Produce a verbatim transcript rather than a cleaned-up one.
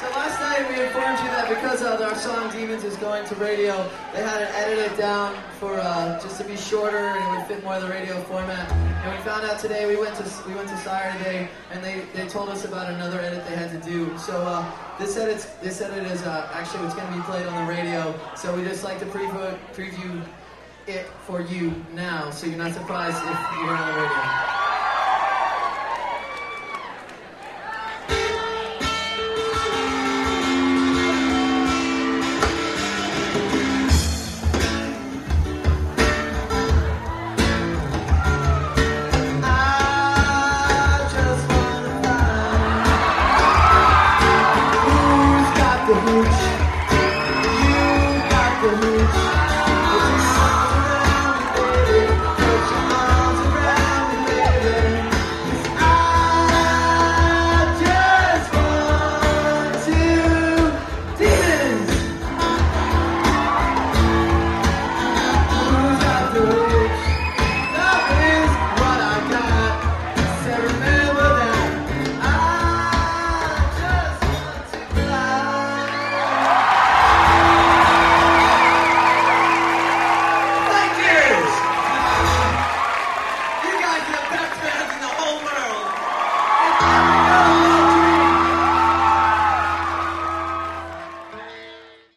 last night we informed you that because uh, our song Demons is going to radio, they had to edit it down for uh, just to be shorter and it would fit more of the radio format. And we found out today, we went to we went to Sire today, and they, they told us about another edit they had to do. So uh, this edit this edit is uh, actually what's going to be played on the radio. So we just like to preview preview it for you now, so you're not surprised if you hear it on the radio. The hooch.